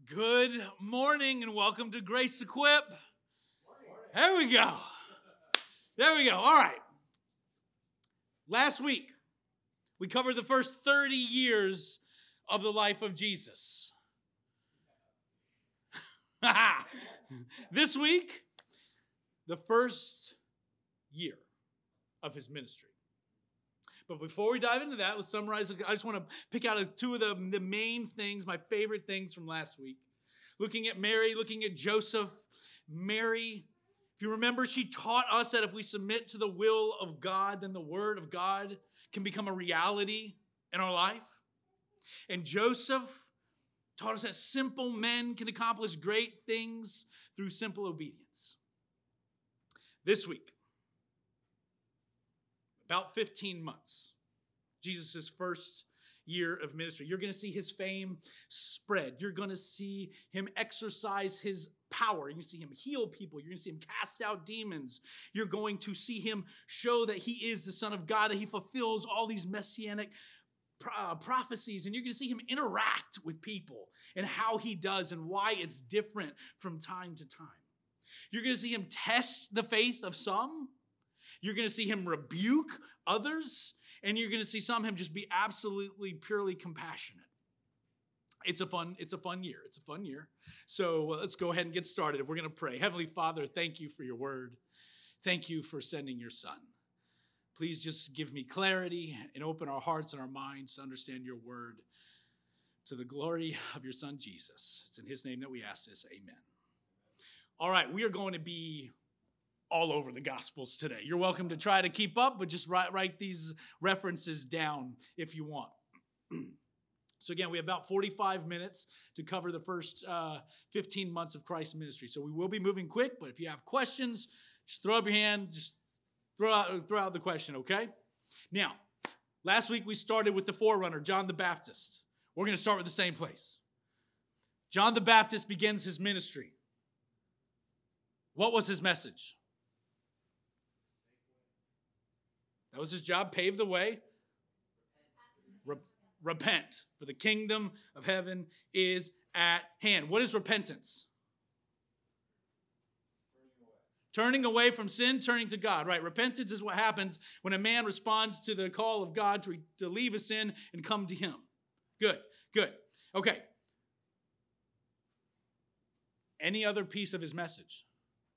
Good morning and welcome to Grace Equip. There we go. All right. Last week, we covered the first 30 years of the life of Jesus. This week, the first year of his ministry. But before we dive into that, let's summarize. I just want to pick out two of the main things, my favorite things from last week. Looking at Mary, looking at Joseph. Mary, if you remember, she taught us that if we submit to the will of God, then the word of God can become a reality in our life. And Joseph taught us that simple men can accomplish great things through simple obedience. This week, about 15 months, Jesus' first year of ministry. You're going to see his fame spread. You're going to see him exercise his power. You're going to see him heal people. You're going to see him cast out demons. You're going to see him show that he is the Son of God, that he fulfills all these messianic prophecies. And you're going to see him interact with people and how he does and why it's different from time to time. You're going to see him test the faith of some. You're going to see him rebuke others, and you're going to see some of him just be absolutely, purely compassionate. It's a fun year. It's a fun year. So let's go ahead and get started. We're going to pray. Heavenly Father, thank you for your word. Thank you for sending your Son. Please just give me clarity and open our hearts and our minds to understand your word to the glory of your Son, Jesus. It's in his name that we ask this. Amen. All right, we are going to be all over the Gospels today. You're welcome to try to keep up, but just write these references down if you want. So again, we have about 45 minutes to cover the first 15 months of Christ's ministry. So we will be moving quick, but if you have questions, just throw up your hand, just throw out the question, okay? Now, last week we started with the forerunner, John the Baptist. We're going to start with the same place. John the Baptist begins his ministry. What was his message? That was his job, pave the way. Repent, for the kingdom of heaven is at hand. What is repentance? Turning away from sin, turning to God. Right, repentance is what happens when a man responds to the call of God to leave his sin and come to him. Good. Okay. Any other piece of his message?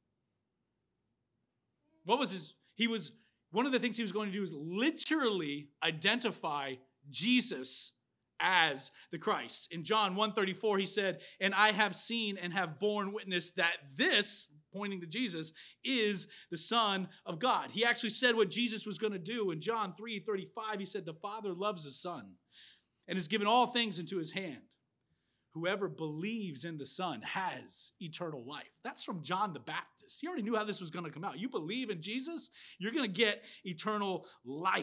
One of the things he was going to do is literally identify Jesus as the Christ. In John 1:34, he said, "And I have seen and have borne witness that this," pointing to Jesus, "is the Son of God." He actually said what Jesus was going to do. In John 3:35, he said, "The Father loves the Son and has given all things into his hand. Whoever believes in the Son has eternal life." That's from John the Baptist. He already knew how this was going to come out. You believe in Jesus, you're going to get eternal life.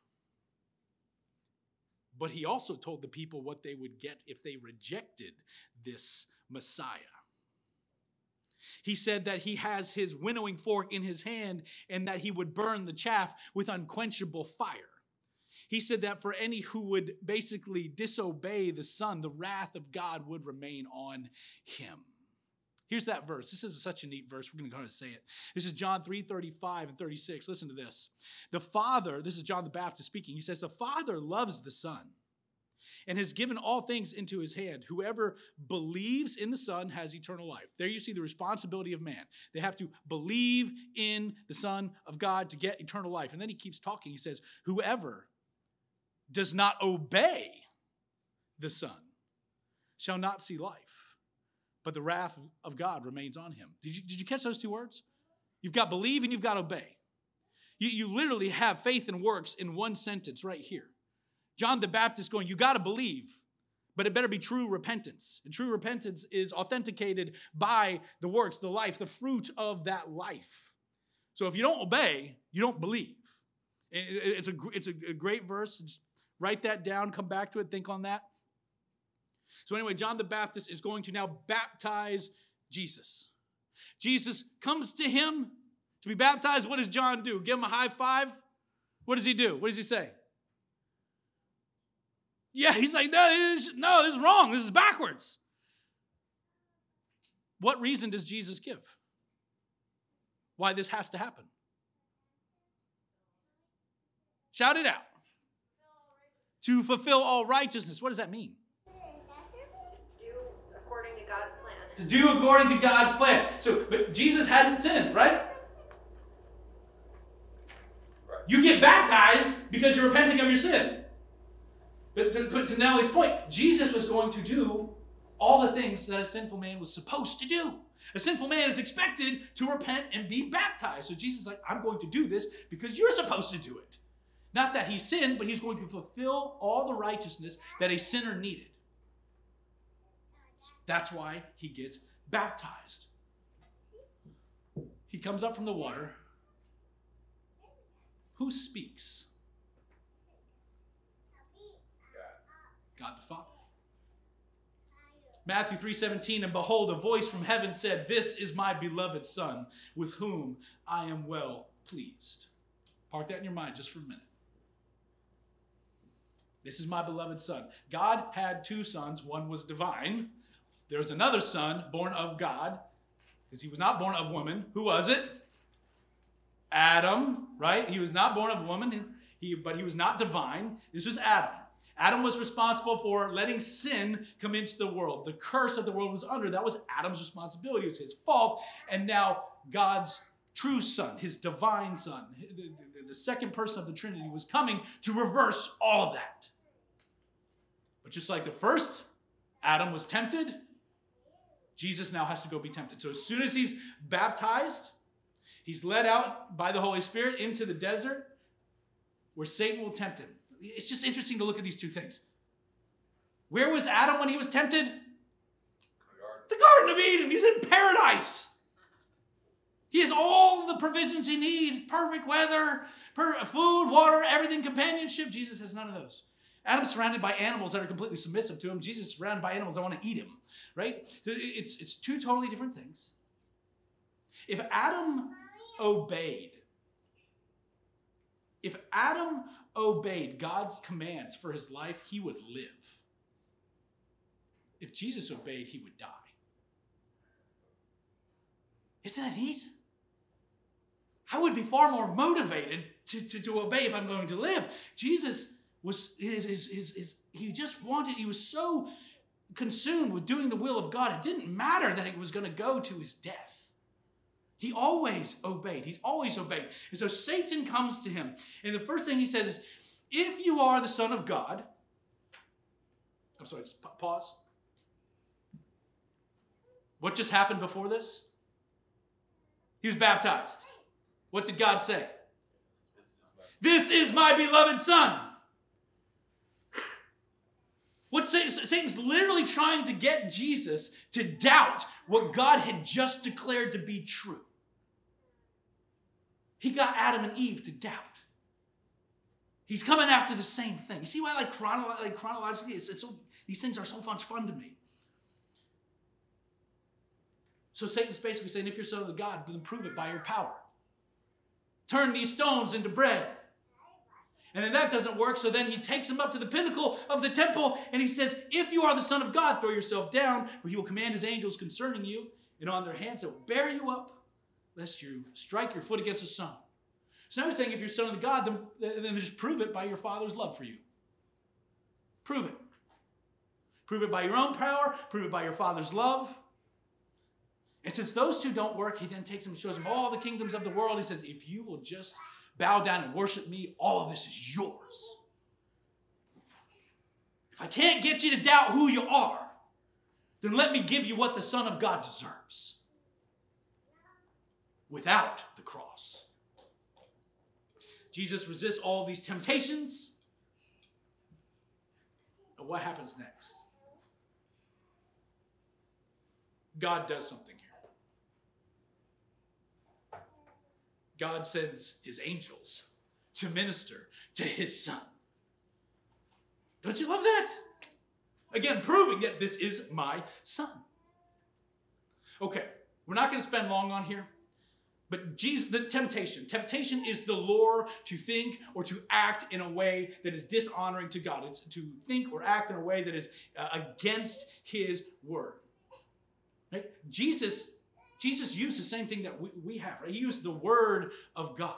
But he also told the people what they would get if they rejected this Messiah. He said that he has his winnowing fork in his hand and that he would burn the chaff with unquenchable fire. He said that for any who would basically disobey the Son, the wrath of God would remain on him. Here's that verse. This is such a neat verse. We're going to go ahead and say it. This is John 3:35 and 36. Listen to this. The Father, this is John the Baptist speaking. He says, "The Father loves the Son and has given all things into his hand. Whoever believes in the Son has eternal life." There you see the responsibility of man. They have to believe in the Son of God to get eternal life. And then he keeps talking. He says, "Whoever does not obey the Son shall not see life, but the wrath of God remains on him." Did you catch those two words? You've got believe and you've got obey. You literally have faith and works in one sentence right here. John the Baptist going, you got to believe, but it better be true repentance. And true repentance is authenticated by the works, the life, the fruit of that life. So if you don't obey, you don't believe. It's a great verse. Just write that down, come back to it, think on that. So anyway, John the Baptist is going to now baptize Jesus. Jesus comes to him to be baptized. What does John do? Give him a high five? What does he do? What does he say? Yeah, he's like, no, this is wrong. This is backwards. What reason does Jesus give? Why this has to happen? Shout it out. To fulfill all righteousness. What does that mean? To do according to God's plan. To do according to God's plan. But Jesus hadn't sinned, right? You get baptized because you're repenting of your sin. But to Nellie's point, Jesus was going to do all the things that a sinful man was supposed to do. A sinful man is expected to repent and be baptized. So Jesus is like, I'm going to do this because you're supposed to do it. Not that he sinned, but he's going to fulfill all the righteousness that a sinner needed. That's why he gets baptized. He comes up from the water. Who speaks? God the Father. Matthew 3:17, and behold, a voice from heaven said, this is my beloved Son, with whom I am well pleased. Park that in your mind just for a minute. This is my beloved Son. God had two sons. One was divine. There was another son born of God, because he was not born of woman. Who was it? Adam, right? He was not born of woman, but he was not divine. This was Adam. Adam was responsible for letting sin come into the world. The curse that the world was under, that was Adam's responsibility. It was his fault. And now God's true son, his divine son, the second person of the Trinity, was coming to reverse all of that. But just like the first Adam was tempted, Jesus now has to go be tempted. So as soon as he's baptized, he's led out by the Holy Spirit into the desert where Satan will tempt him. It's just interesting to look at these two things. Where was Adam when he was tempted? The Garden of Eden. He's in paradise. He has all the provisions he needs. Perfect weather, food, water, everything, companionship. Jesus has none of those. Adam's surrounded by animals that are completely submissive to him. Jesus is surrounded by animals that want to eat him, right? So it's two totally different things. If Adam obeyed God's commands for his life, he would live. If Jesus obeyed, he would die. Isn't that neat? I would be far more motivated to obey if I'm going to live. Jesus was he was so consumed with doing the will of God, it didn't matter that he was going to go to his death. He always obeyed. He's always obeyed. And so Satan comes to him, and the first thing he says is, if you are the Son of God, I'm sorry, just pause. What just happened before this? He was baptized. What did God say? This is my beloved Son. What Satan's literally trying to get Jesus to doubt what God had just declared to be true. He got Adam and Eve to doubt. He's coming after the same thing. You see why, chronologically, these things are so much fun to me. So Satan's basically saying, if you're son of God, then prove it by your power. Turn these stones into bread. And then that doesn't work, so then he takes him up to the pinnacle of the temple, and he says, if you are the Son of God, throw yourself down, for he will command his angels concerning you, and on their hands they will bear you up, lest you strike your foot against a stone. So now he's saying, if you're son of God, then just prove it by your Father's love for you. Prove it. Prove it by your own power, prove it by your Father's love. And since those two don't work, he then takes him and shows him all the kingdoms of the world. He says, if you will just bow down and worship me, all of this is yours. If I can't get you to doubt who you are, then let me give you what the Son of God deserves. Without the cross. Jesus resists all of these temptations. And what happens next? God does something here. God sends his angels to minister to his Son. Don't you love that? Again, proving that this is my Son. Okay, we're not going to spend long on here. But the temptation is the lure to think or to act in a way that is dishonoring to God. It's to think or act in a way that is against his word. Right? Jesus used the same thing that we have. Right? He used the word of God.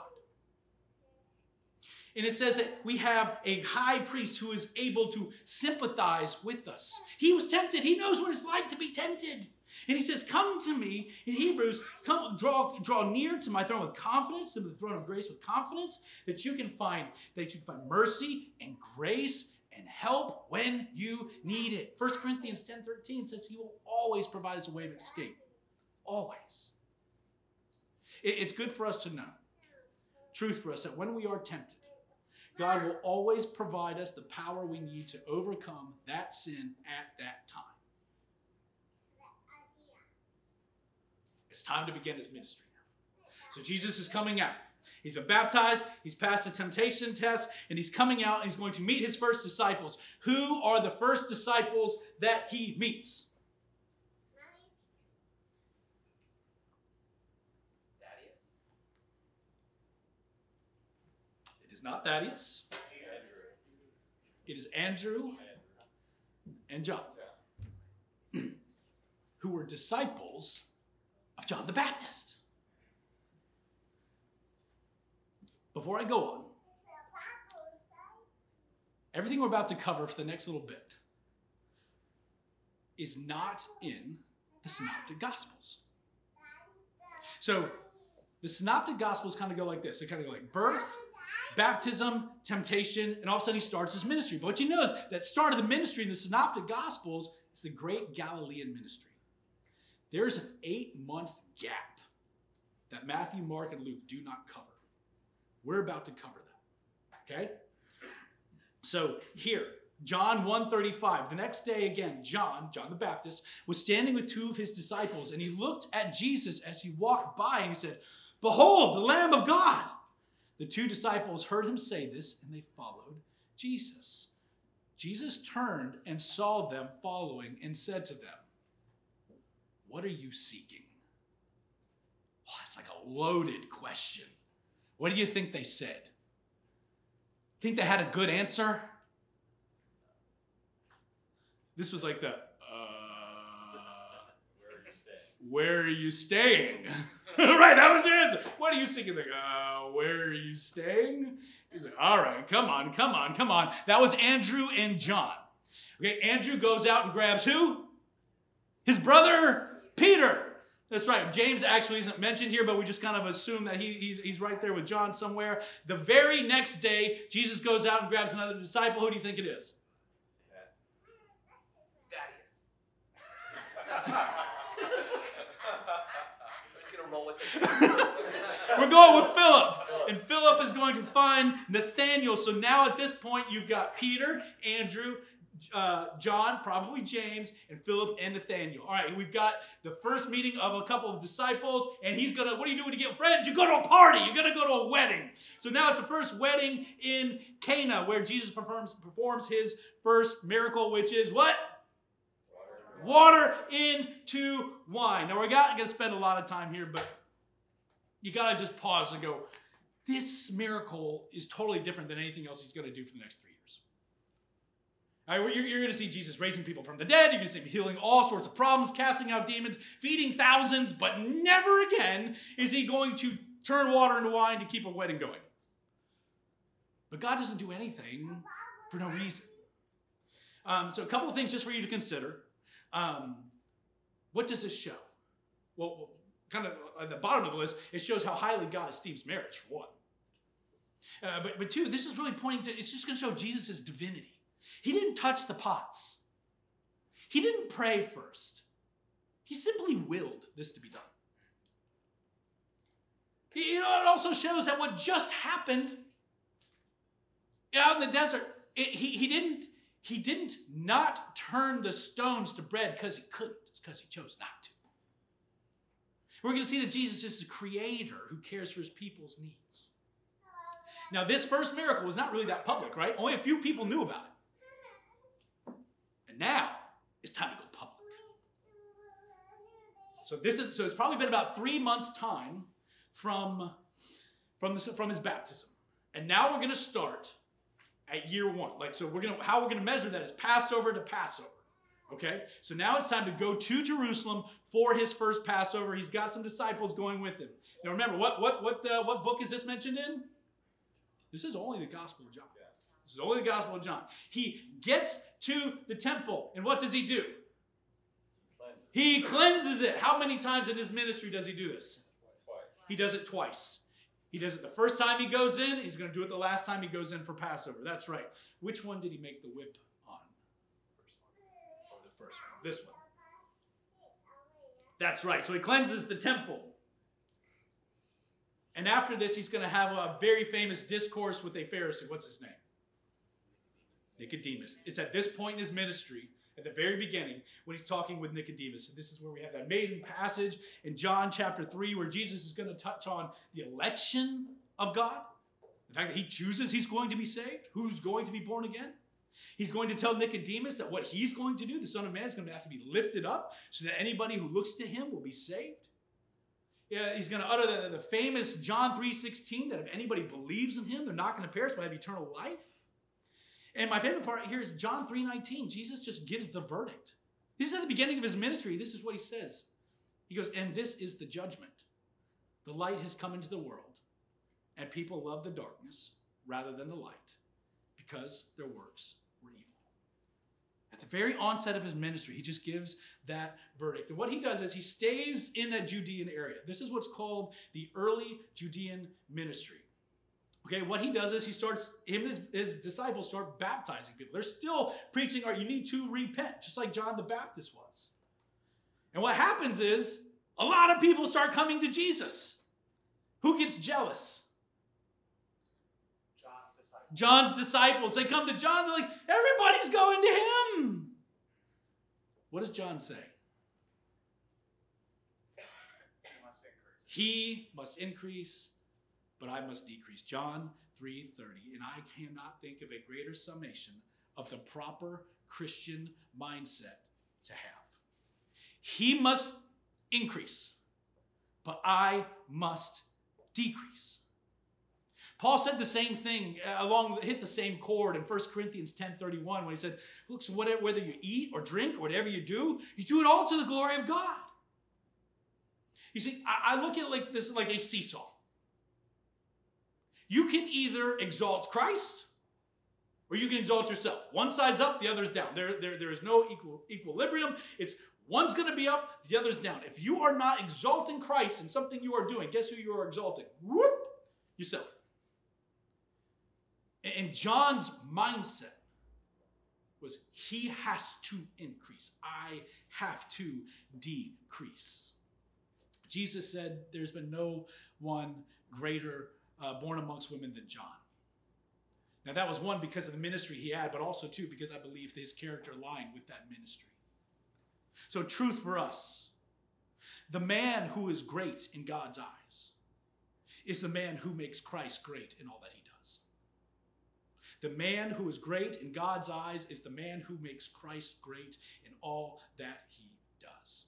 And it says that we have a high priest who is able to sympathize with us. He was tempted. He knows what it's like to be tempted. And he says, come to me, in Hebrews, come draw near to my throne with confidence, to the throne of grace with confidence, that you can find mercy and grace and help when you need it. 1 Corinthians 10:13 says he will always provide us a way of escape. Always. It's good for us to know, truth for us, that when we are tempted, God will always provide us the power we need to overcome that sin at that time. It's time to begin his ministry now. So Jesus is coming out. He's been baptized, he's passed the temptation test, and he's coming out and he's going to meet his first disciples. Who are the first disciples that he meets? It is not Thaddeus. It is Andrew and John, who were disciples of John the Baptist. Before I go on, everything we're about to cover for the next little bit is not in the Synoptic Gospels. So the Synoptic Gospels kind of go like this. They kind of go like birth, baptism, temptation, and all of a sudden he starts his ministry. But what you know is that start of the ministry in the Synoptic Gospels is the great Galilean ministry. There's an 8-month gap that Matthew, Mark, and Luke do not cover. We're about to cover that, okay? So here, John 1:35, the next day again, John the Baptist, was standing with 2 of his disciples, and he looked at Jesus as he walked by, and he said, "Behold, the Lamb of God." The 2 disciples heard him say this, and they followed Jesus. Jesus turned and saw them following and said to them, "What are you seeking?" Oh, it's like a loaded question. What do you think they said? Think they had a good answer? This was like the, where are you staying? Right, that was your answer. What are you thinking? Like, where are you staying? He's like, all right, come on. That was Andrew and John. Okay, Andrew goes out and grabs who? His brother, Peter. That's right. James actually isn't mentioned here, but we just kind of assume that he's right there with John somewhere. The very next day, Jesus goes out and grabs another disciple. Who do you think it is? We're going with Philip. And Philip is going to find Nathanael. So now at this point, you've got Peter, Andrew, John, probably James, and Philip and Nathanael. All right, we've got the first meeting of a couple of disciples, and he's going to, what do you do when you get friends? You go to a party. You're going to go to a wedding. So now it's the first wedding in Cana, where Jesus performs his first miracle, which is what? Water into wine. Now, we're not going to spend a lot of time here, but you got to just pause and go, this miracle is totally different than anything else he's going to do for the next 3 years. All right, you're going to see Jesus raising people from the dead. You're going to see him healing all sorts of problems, casting out demons, feeding thousands, but never again is he going to turn water into wine to keep a wedding going. But God doesn't do anything for no reason. So a couple of things just for you to consider. What does this show? Well, kind of at the bottom of the list, it shows how highly God esteems marriage, for one. But two, this is really pointing to, it's just going to show Jesus' divinity. He didn't touch the pots. He didn't pray first. He simply willed this to be done. It also shows that what just happened out in the desert, he didn't not turn the stones to bread because he couldn't. It's because he chose not to. We're going to see that Jesus is the creator who cares for his people's needs. Now, this first miracle was not really that public, right? Only a few people knew about it. And now it's time to go public. So it's probably been about 3 months' time from his baptism. And now we're going to start at year 1. How we're going to measure that is Passover to Passover. Okay, so now it's time to go to Jerusalem for his first Passover. He's got some disciples going with him. Now remember, what book is this mentioned in? This is only the Gospel of John. This is only the Gospel of John. He gets to the temple, and what does he do? He cleanses it. How many times in his ministry does he do this? He does it twice. He does it the first time he goes in. He's going to do it the last time he goes in for Passover. That's right. Which one did he make the whip on? The first one. This one. That's right. So he cleanses the temple. And after this, he's going to have a very famous discourse with a Pharisee. What's his name? Nicodemus. It's at this point in his ministry, at the very beginning, when he's talking with Nicodemus. And this is where we have that amazing passage in John chapter 3 where Jesus is going to touch on the election of God. The fact that he chooses he's going to be saved, who's going to be born again. He's going to tell Nicodemus that what he's going to do, the Son of Man, is going to have to be lifted up so that anybody who looks to him will be saved. Yeah, he's going to utter the famous John 3:16 that if anybody believes in him, they're not going to perish but have eternal life. And my favorite part here is John 3:19. Jesus just gives the verdict. This is at the beginning of his ministry. This is what he says. He goes, and this is the judgment. The light has come into the world, and people love the darkness rather than the light because their works were evil. At the very onset of his ministry, he just gives that verdict. And what he does is he stays in that Judean area. This is what's called the early Judean ministry. Okay, what he does is him and his disciples start baptizing people. They're still preaching, you need to repent, just like John the Baptist was. And what happens is a lot of people start coming to Jesus. Who gets jealous? John's disciples. They come to John, they're like, everybody's going to him. What does John say? He must increase, but I must decrease. John 3:30. And I cannot think of a greater summation of the proper Christian mindset to have. He must increase, but I must decrease. Paul said the same thing, hit the same chord in 1 Corinthians 10:31 when he said, look, so whether you eat or drink or whatever you do it all to the glory of God. You see, I look at it like this, like a seesaw. You can either exalt Christ or you can exalt yourself. One side's up, the other's down. There is no equilibrium. It's one's going to be up, the other's down. If you are not exalting Christ in something you are doing, guess who you are exalting? Whoop! Yourself. And John's mindset was he has to increase. I have to decrease. Jesus said there's been no one greater born amongst women than John. Now that was one because of the ministry he had, but also two because I believe his character aligned with that ministry. So truth for us, the man who is great in God's eyes is the man who makes Christ great in all that he does. The man who is great in God's eyes is the man who makes Christ great in all that he does.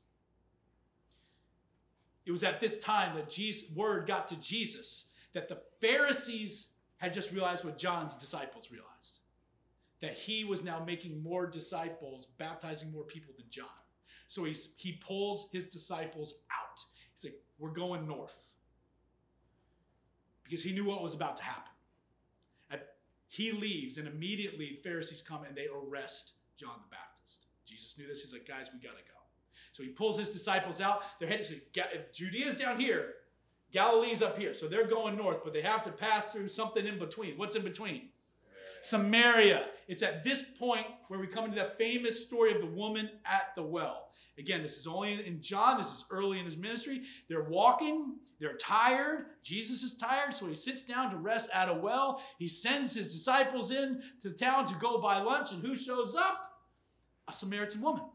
It was at this time that word got to Jesus that the Pharisees had just realized what John's disciples realized. That he was now making more disciples, baptizing more people than John. So he pulls his disciples out. He's like, we're going north. Because he knew what was about to happen. He leaves, and immediately the Pharisees come and they arrest John the Baptist. Jesus knew this. He's like, guys, we got to go. So he pulls his disciples out. They're headed to Judea's down here. Galilee's up here. So they're going north, but they have to pass through something in between. What's in between? Samaria. It's at this point where we come into that famous story of the woman at the well. Again, this is only in John. This is early in his ministry. They're walking. They're tired. Jesus is tired, so he sits down to rest at a well. He sends his disciples in to town to go buy lunch, and who shows up? A Samaritan woman.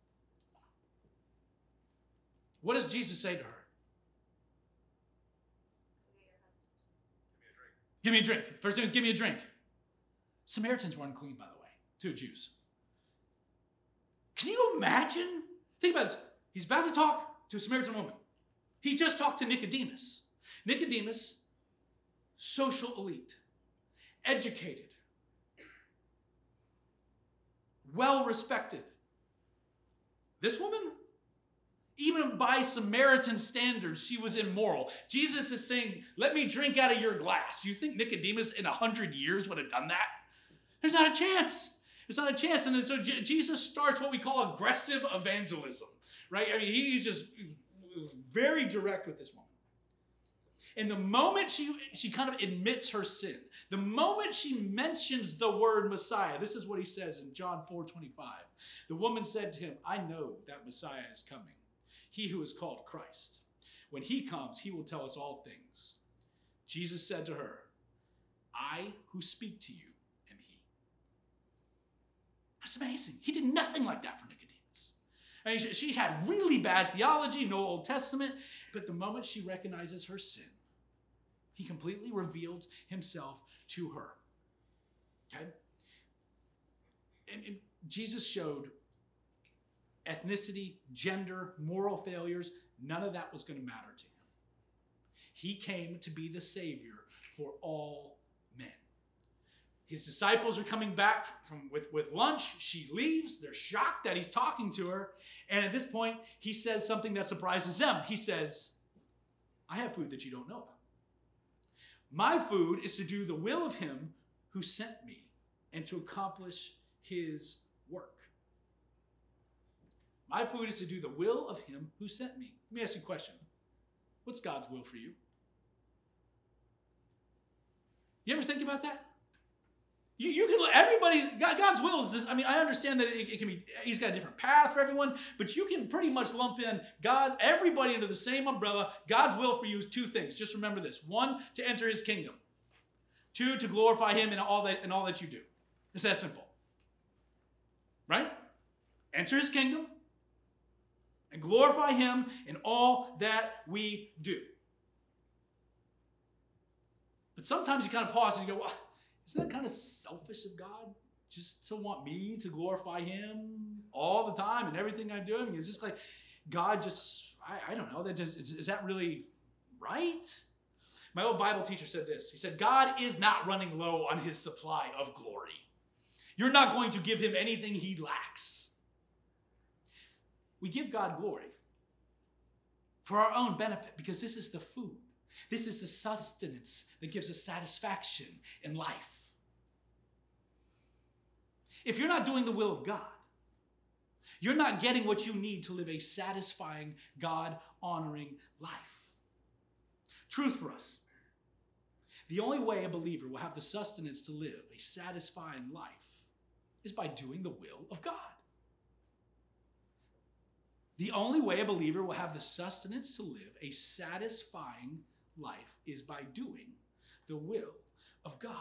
What does Jesus say to her? Give me a drink. First thing is give me a drink. Samaritans were unclean, by the way, to Jews. Can you imagine? Think about this. He's about to talk to a Samaritan woman. He just talked to Nicodemus. Nicodemus, social elite, educated, well-respected. This woman, even by Samaritan standards, she was immoral. Jesus is saying, let me drink out of your glass. You think Nicodemus in 100 years would have done that? There's not a chance. It's not a chance. And then so Jesus starts what we call aggressive evangelism, right? I mean, he's just very direct with this woman. And the moment she kind of admits her sin, the moment she mentions the word Messiah, this is what he says in John 4:25. The woman said to him, I know that Messiah is coming, he who is called Christ. When he comes, he will tell us all things. Jesus said to her, I who speak to you am he. That's amazing. He did nothing like that for Nicodemus. I mean, she had really bad theology, no Old Testament, but the moment she recognizes her sin, he completely revealed himself to her. Okay? And Jesus showed ethnicity, gender, moral failures, none of that was going to matter to him. He came to be the Savior for all men. His disciples are coming back with lunch. She leaves. They're shocked that he's talking to her. And at this point, he says something that surprises them. He says, I have food that you don't know about. My food is to do the will of him who sent me and to accomplish his work. My food is to do the will of him who sent me. Let me ask you a question. What's God's will for you? You ever think about that? You can, everybody, God's will is this. I mean, I understand that it can be, he's got a different path for everyone, but you can pretty much lump in everybody under the same umbrella. God's will for you is two things. Just remember this. One, to enter his kingdom. Two, to glorify him in all that you do. It's that simple. Right? Enter his kingdom and glorify him in all that we do. But sometimes you kind of pause and you go, well, isn't that kind of selfish of God? Just to want me to glorify him all the time and everything I do? I mean, it's just like God just, I don't know, is that really right? My old Bible teacher said this. He said, God is not running low on his supply of glory. You're not going to give him anything he lacks. We give God glory for our own benefit because this is the food. This is the sustenance that gives us satisfaction in life. If you're not doing the will of God, you're not getting what you need to live a satisfying, God-honoring life. Truth for us. The only way a believer will have the sustenance to live a satisfying life is by doing the will of God. The only way a believer will have the sustenance to live a satisfying life is by doing the will of God.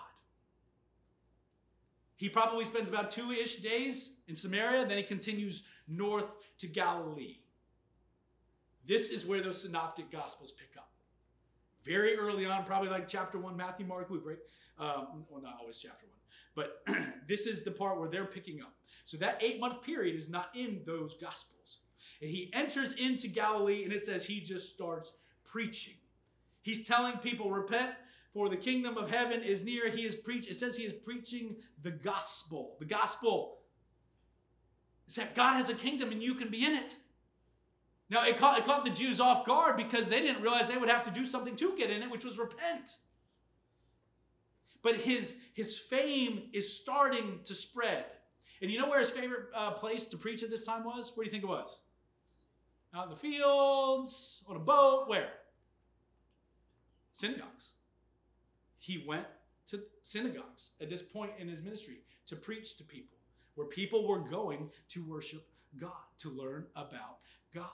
He probably spends about 2-ish days in Samaria, then he continues north to Galilee. This is where those synoptic gospels pick up. Very early on, probably like chapter 1, Matthew, Mark, Luke, right? Well, not always chapter 1. But this is the part where they're picking up. So that 8-month period is not in those gospels. And he enters into Galilee, and it says he just starts preaching. He's telling people, repent, for the kingdom of heaven is near. It says he is preaching the gospel. The gospel is that God has a kingdom and you can be in it. Now, it caught the Jews off guard because they didn't realize they would have to do something to get in it, which was repent. But his fame is starting to spread. And you know where his favorite place to preach at this time was? Where do you think it was? Out in the fields, on a boat, where? Synagogues. He went to synagogues at this point in his ministry to preach to people, where people were going to worship God, to learn about God.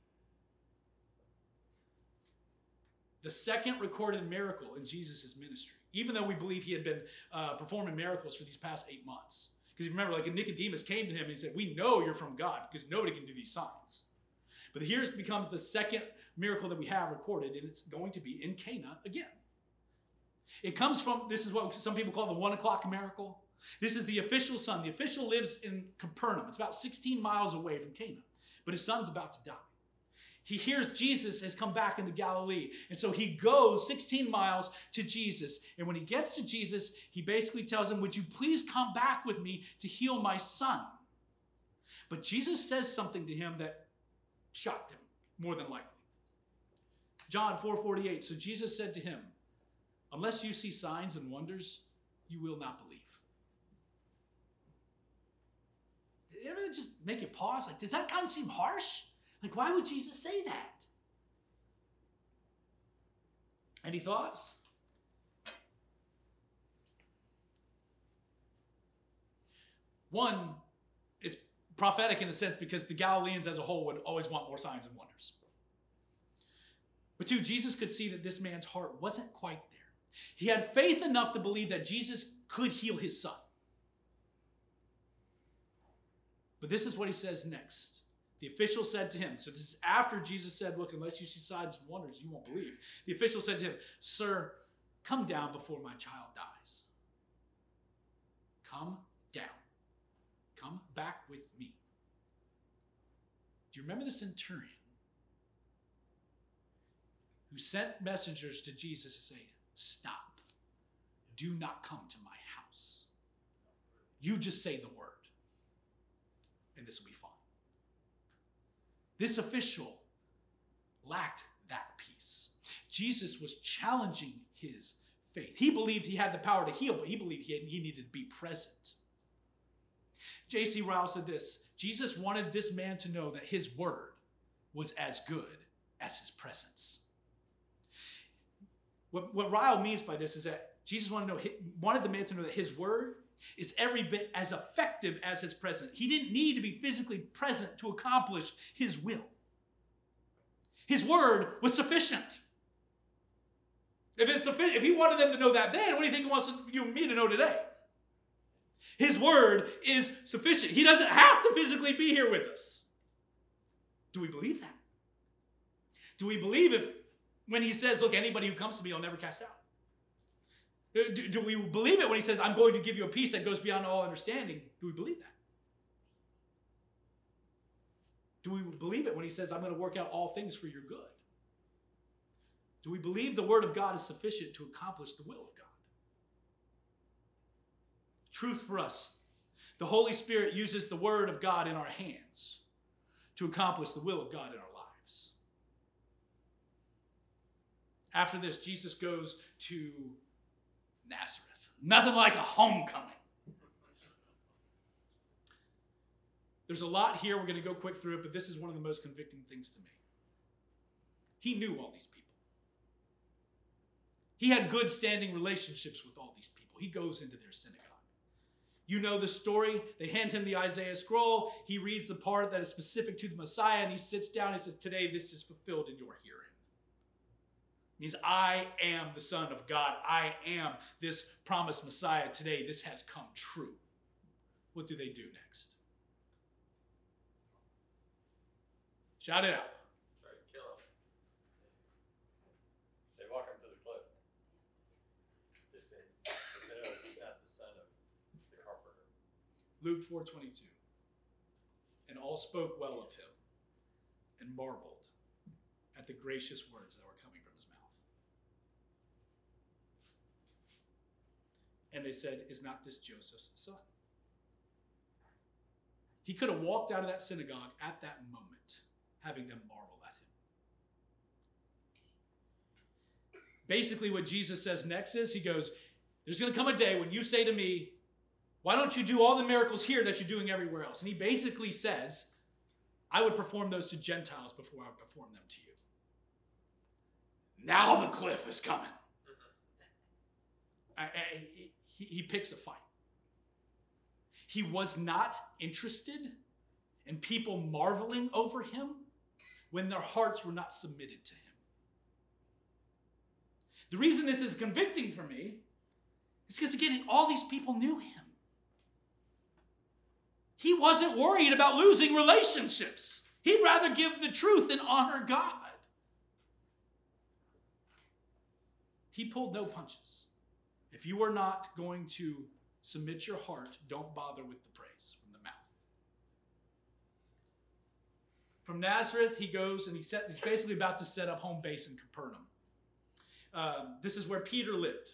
The second recorded miracle in Jesus' ministry, even though we believe he had been performing miracles for these past 8 months. Because you remember, like Nicodemus came to him and he said, we know you're from God because nobody can do these signs. But here becomes the second miracle that we have recorded, and it's going to be in Cana again. It comes from, this is what some people call the 1 o'clock miracle. This is the official's son. The official lives in Capernaum. It's about 16 miles away from Cana. But his son's about to die. He hears Jesus has come back into Galilee. And so he goes 16 miles to Jesus. And when he gets to Jesus, he basically tells him, would you please come back with me to heal my son? But Jesus says something to him that shocked him, more than likely. John 4:48, so Jesus said to him, unless you see signs and wonders, you will not believe. Did it ever just make you pause? Like, does that kind of seem harsh? Like, why would Jesus say that? Any thoughts? One, it's prophetic in a sense because the Galileans as a whole would always want more signs and wonders. But two, Jesus could see that this man's heart wasn't quite there. He had faith enough to believe that Jesus could heal his son. But this is what he says next. The official said to him, so this is after Jesus said, look, unless you see signs and wonders, you won't believe. The official said to him, sir, come down before my child dies. Come down. Come back with me. Do you remember the centurion who sent messengers to Jesus to say, stop. Do not come to my house. You just say the word, and this will be fine. This official lacked that peace. Jesus was challenging his faith. He believed he had the power to heal, but he believed he needed to be present. J.C. Ryle said this, Jesus wanted this man to know that his word was as good as his presence. What Ryle means by this is that Jesus wanted the man to know that his word is every bit as effective as his presence. He didn't need to be physically present to accomplish his will. His word was sufficient. If he wanted them to know that then, what do you think he wants you and me to know today? His word is sufficient. He doesn't have to physically be here with us. Do we believe that? Do we believe when he says, look, anybody who comes to me, I'll never cast out? Do we believe it when he says, I'm going to give you a peace that goes beyond all understanding? Do we believe that? Do we believe it when he says, I'm going to work out all things for your good? Do we believe the word of God is sufficient to accomplish the will of God? Truth for us. The Holy Spirit uses the word of God in our hands to accomplish the will of God in our lives. After this, Jesus goes to Nazareth. Nothing like a homecoming. There's a lot here. We're going to go quick through it, but this is one of the most convicting things to me. He knew all these people. He had good standing relationships with all these people. He goes into their synagogue. You know the story. They hand him the Isaiah scroll. He reads the part that is specific to the Messiah, and he sits down and he says, today this is fulfilled in your hearing. It means I am the Son of God. I am this promised Messiah. Today this has come true. What do they do next? Shout it out. Try to kill him. They walk him to the cliff. They say, oh, is this not the son of the carpenter? Luke 4:22. And all spoke well of him and marveled at the gracious words that were coming from his mouth. And they said, is not this Joseph's son? He could have walked out of that synagogue at that moment, having them marvel at him. Basically, what Jesus says next is, he goes, there's going to come a day when you say to me, why don't you do all the miracles here that you're doing everywhere else? And he basically says, I would perform those to Gentiles before I would perform them to you. Now the cliff is coming. He picks a fight. He was not interested in people marveling over him when their hearts were not submitted to him. The reason this is convicting for me is because, again, all these people knew him. He wasn't worried about losing relationships. He'd rather give the truth and honor God. He pulled no punches. If you are not going to submit your heart, don't bother with the praise from the mouth. From Nazareth, he goes and he's basically about to set up home base in Capernaum. This is where Peter lived.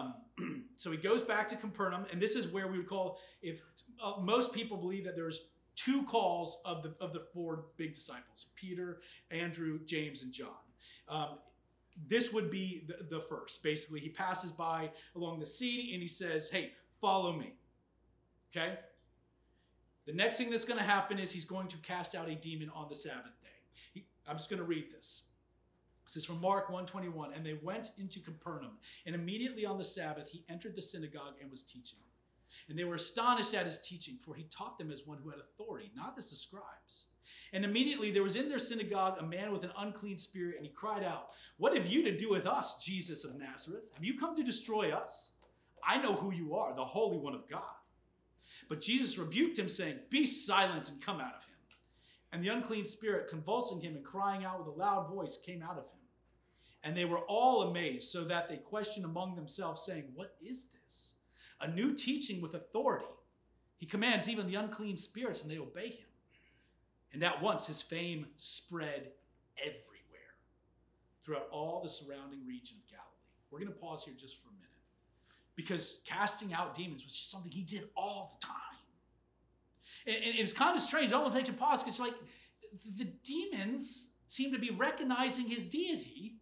So he goes back to Capernaum, and this is where we would call, if most people believe that there's two calls of the four big disciples, Peter, Andrew, James, and John. This would be the first. Basically, he passes by along the sea and he says, hey, follow me. Okay? The next thing that's going to happen is he's going to cast out a demon on the Sabbath day. I'm just going to read this. This is from Mark 1:21. And they went into Capernaum, and immediately on the Sabbath he entered the synagogue and was teaching. And they were astonished at his teaching, for he taught them as one who had authority, not as the scribes. And immediately there was in their synagogue a man with an unclean spirit, and he cried out, what have you to do with us, Jesus of Nazareth? Have you come to destroy us? I know who you are, the Holy One of God. But Jesus rebuked him, saying, be silent and come out of him. And the unclean spirit, convulsing him and crying out with a loud voice, came out of him. And they were all amazed, so that they questioned among themselves, saying, what is this? A new teaching with authority. He commands even the unclean spirits, and they obey him. And at once his fame spread everywhere, throughout all the surrounding region of Galilee. We're going to pause here just for a minute, because casting out demons was just something he did all the time. And it's kind of strange. I don't want to take a pause, because like the demons seem to be recognizing his deity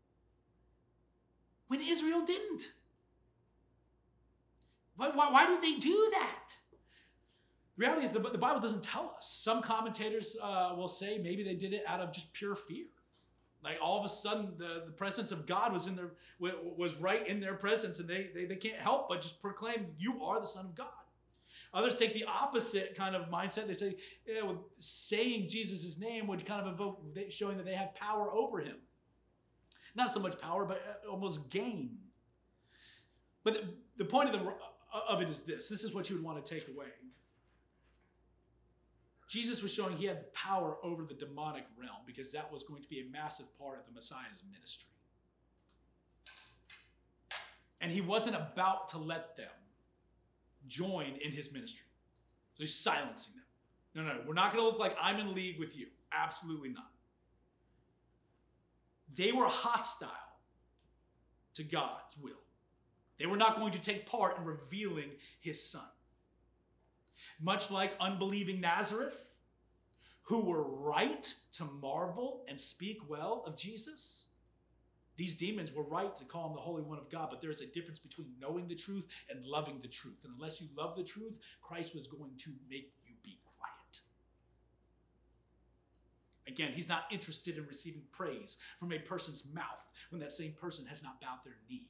when Israel didn't. Why did they do that? The reality is the Bible doesn't tell us. Some commentators will say maybe they did it out of just pure fear. Like all of a sudden the presence of God was right in their presence, and they can't help but just proclaim, you are the Son of God. Others take the opposite kind of mindset. They say saying Jesus' name would kind of evoke, showing that they have power over him. Not so much power, but almost gain. But the point of it is this. This is what you would want to take away. Jesus was showing he had the power over the demonic realm, because that was going to be a massive part of the Messiah's ministry. And he wasn't about to let them join in his ministry. So he's silencing them. No, we're not going to look like I'm in league with you. Absolutely not. They were hostile to God's will. They were not going to take part in revealing his son. Much like unbelieving Nazareth, who were right to marvel and speak well of Jesus, these demons were right to call him the Holy One of God, but there's a difference between knowing the truth and loving the truth. And unless you love the truth, Christ was going to make you be quiet. Again, he's not interested in receiving praise from a person's mouth when that same person has not bowed their knee.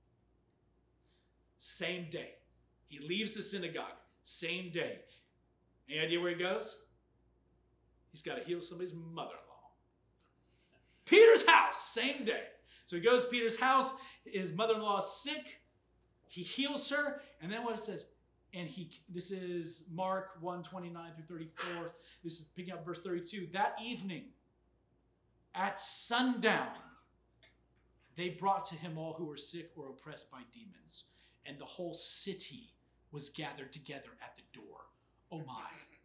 Same day. He leaves the synagogue. Same day. Any idea where he goes? He's got to heal somebody's mother-in-law. Peter's house, same day. So he goes to Peter's house. His mother-in-law is sick. He heals her. And then what it says, this is Mark 1:29 through 34. This is picking up verse 32. That evening, at sundown, they brought to him all who were sick or oppressed by demons. And the whole city was gathered together at the door. Oh my.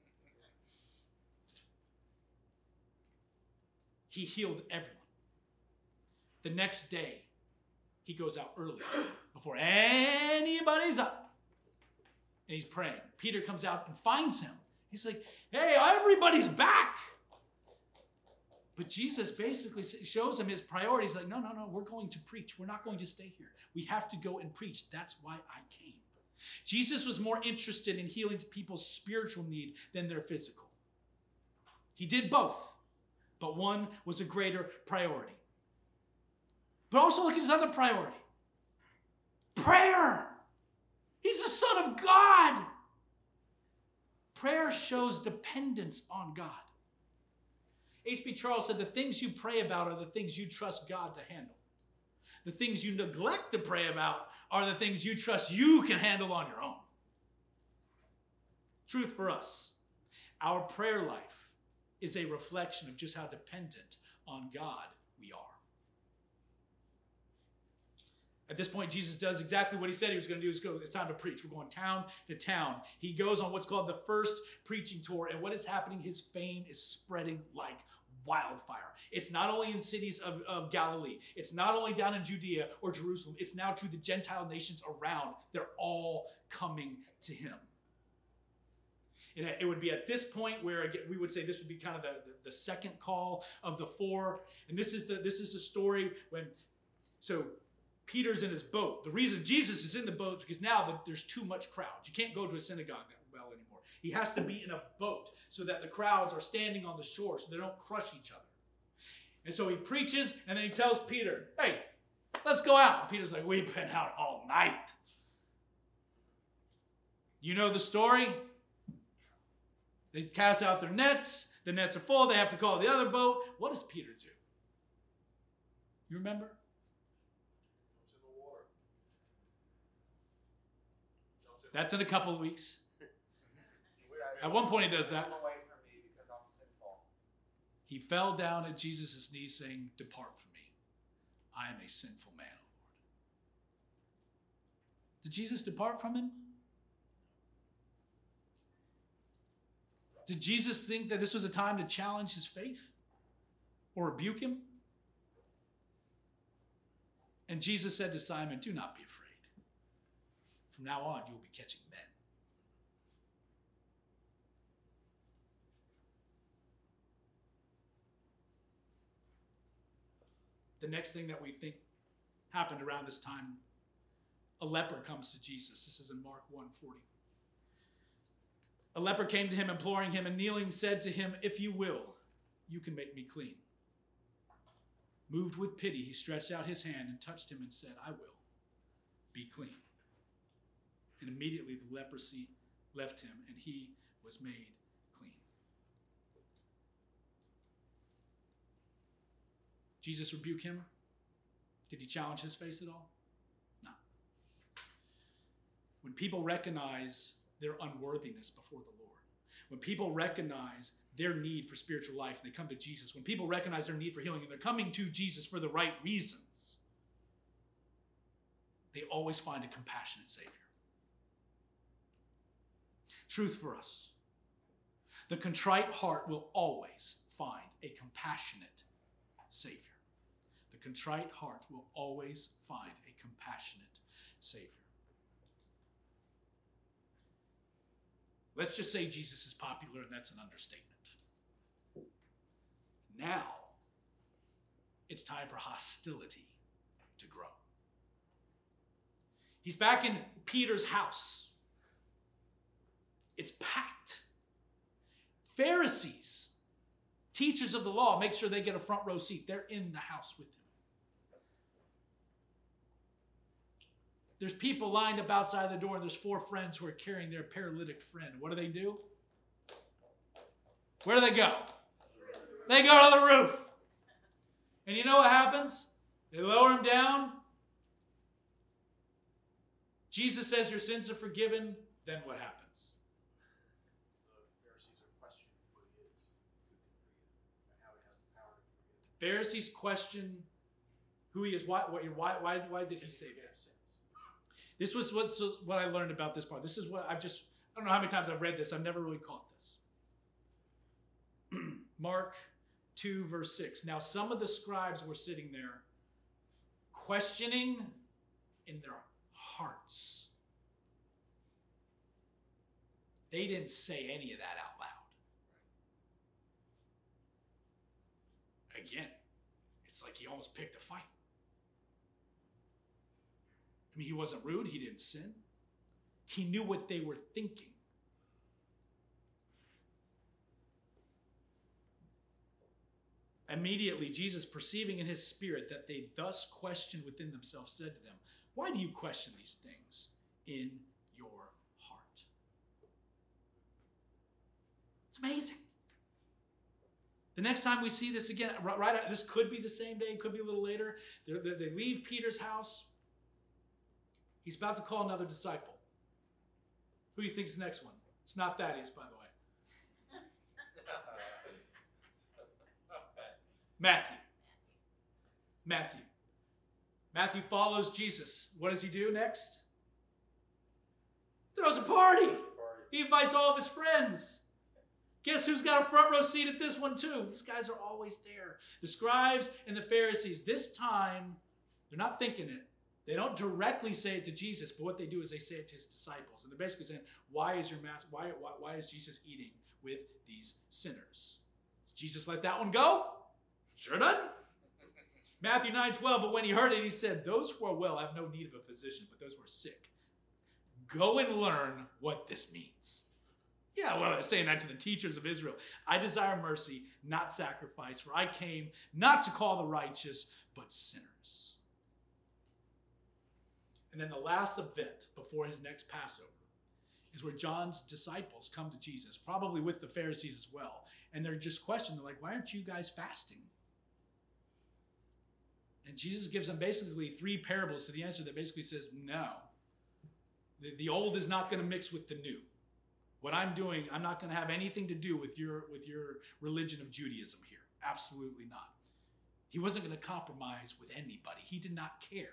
He healed everyone. The next day, he goes out early before anybody's up. And he's praying. Peter comes out and finds him. He's like, hey, everybody's back. But Jesus basically shows him his priorities. Like, no, we're going to preach. We're not going to stay here. We have to go and preach. That's why I came. Jesus was more interested in healing people's spiritual need than their physical. He did both, but one was a greater priority. But also look at his other priority. Prayer. He's the Son of God. Prayer shows dependence on God. H.B. Charles said, the things you pray about are the things you trust God to handle. The things you neglect to pray about are the things you trust you can handle on your own. Truth for us, our prayer life is a reflection of just how dependent on God we are. At this point, Jesus does exactly what he said he was going to do. It's time to preach. We're going town to town. He goes on what's called the first preaching tour. And what is happening? His fame is spreading like wildfire. It's not only in cities of Galilee. It's not only down in Judea or Jerusalem. It's now to the Gentile nations around. They're all coming to him. And it would be at this point where, again, we would say this would be kind of the second call of the four. And this is the story when, so Peter's in his boat. The reason Jesus is in the boat is because now there's too much crowds. You can't go to a synagogue that well anymore. He has to be in a boat so that the crowds are standing on the shore so they don't crush each other. And so he preaches, and then he tells Peter, hey, let's go out. And Peter's like, we've been out all night. You know the story? They cast out their nets. The nets are full. They have to call the other boat. What does Peter do? You remember? Jumps in the water. That's in a couple of weeks. He says, At one point he does that. "Move away from me because I'm sinful." He fell down at Jesus' knees saying, depart from me. I am a sinful man, O Lord. Did Jesus depart from him? Did Jesus think that this was a time to challenge his faith or rebuke him? And Jesus said to Simon, do not be afraid. From now on, you will be catching men. The next thing that we think happened around this time, a leper comes to Jesus. This is in Mark 1:40. A leper came to him, imploring him, and kneeling said to him, if you will, you can make me clean. Moved with pity, he stretched out his hand and touched him and said, I will, be clean. And immediately the leprosy left him, and he was made clean. Jesus rebuked him? Did he challenge his faith at all? No. When people recognize their unworthiness before the Lord, when people recognize their need for spiritual life and they come to Jesus, when people recognize their need for healing and they're coming to Jesus for the right reasons, they always find a compassionate Savior. Truth for us. The contrite heart will always find a compassionate Savior. The contrite heart will always find a compassionate Savior. Let's just say Jesus is popular, and that's an understatement. Now, it's time for hostility to grow. He's back in Peter's house. It's packed. Pharisees, teachers of the law, make sure they get a front row seat. They're in the house with him. There's people lined up outside the door, and there's 4 friends who are carrying their paralytic friend. What do? Where do they go? They go to the roof. And you know what happens? They lower him down. Jesus says your sins are forgiven. Then what happens? The Pharisees are questioning who he is, who can forgive, and how he has the power to forgive. The Pharisees question who he is. Why did he say that? This was what I learned about this part. This is what I don't know how many times I've read this. I've never really caught this. Mark 2, verse 6. Now some of the scribes were sitting there, questioning in their hearts. They didn't say any of that out loud. Again, it's like he almost picked a fight. I mean, he wasn't rude. He didn't sin. He knew what they were thinking. Immediately, Jesus, perceiving in his spirit that they thus questioned within themselves, said to them, why do you question these things in your heart? It's amazing. The next time we see this again, this could be the same day, it could be a little later. They leave Peter's house. He's about to call another disciple. Who do you think's the next one? It's not Thaddeus, by the way. Matthew follows Jesus. What does he do next? Throws a party. He invites all of his friends. Guess who's got a front row seat at this one too? These guys are always there. The scribes and the Pharisees. This time, they're not thinking it. They don't directly say it to Jesus, but what they do is they say it to his disciples. And they're basically saying, why is Jesus eating with these sinners? Jesus let that one go? Sure doesn't. Matthew 9:12, but when he heard it, he said, those who are well have no need of a physician, but those who are sick. Go and learn what this means. Yeah, well, they're saying that to the teachers of Israel. I desire mercy, not sacrifice, for I came not to call the righteous, but sinners. And then the last event before his next Passover is where John's disciples come to Jesus, probably with the Pharisees as well. And they're just questioning, they're like, why aren't you guys fasting? And Jesus gives them basically 3 parables to the answer that basically says, no. The old is not going to mix with the new. What I'm doing, I'm not going to have anything to do with your religion of Judaism here. Absolutely not. He wasn't going to compromise with anybody. He did not care.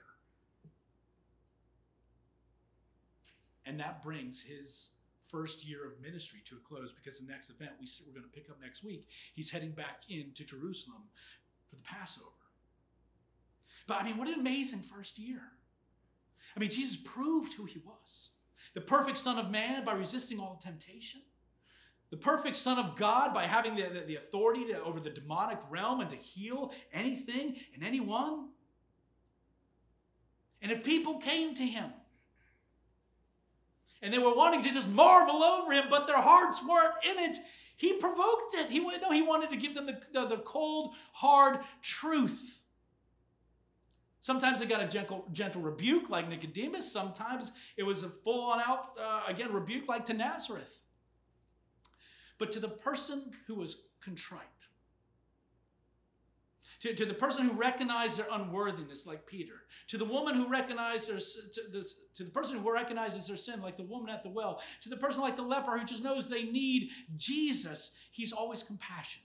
And that brings his first year of ministry to a close, because the next event we're going to pick up next week, he's heading back into Jerusalem for the Passover. But I mean, what an amazing first year. I mean, Jesus proved who he was. The perfect Son of Man by resisting all temptation. The perfect Son of God by having the authority over the demonic realm and to heal anything and anyone. And if people came to him and they were wanting to just marvel over him, but their hearts weren't in it, he provoked it. He wanted to give them the cold, hard truth. Sometimes they got a gentle rebuke like Nicodemus. Sometimes it was a full-on out, rebuke like to Nazareth. But to the person who was contrite, to the person who recognized their unworthiness like Peter, to the woman who recognized to the person who recognizes their sin like the woman at the well, to the person like the leper who just knows they need Jesus, he's always compassionate.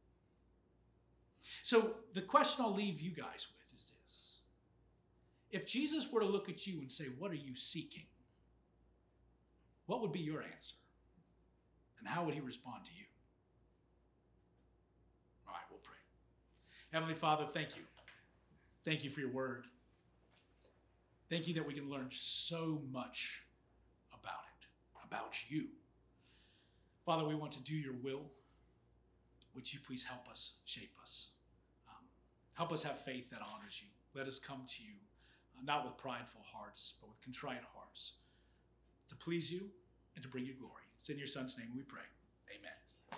So the question I'll leave you guys with is this. If Jesus were to look at you and say, what are you seeking? What would be your answer? And how would he respond to you? All right, we'll pray. Heavenly Father, thank you. Thank you for your word. Thank you that we can learn so much about you. Father, we want to do your will. Would you please help us, shape us? Help us have faith that honors you. Let us come to you, not with prideful hearts, but with contrite hearts, to please you and to bring you glory. It's in your Son's name we pray. Amen.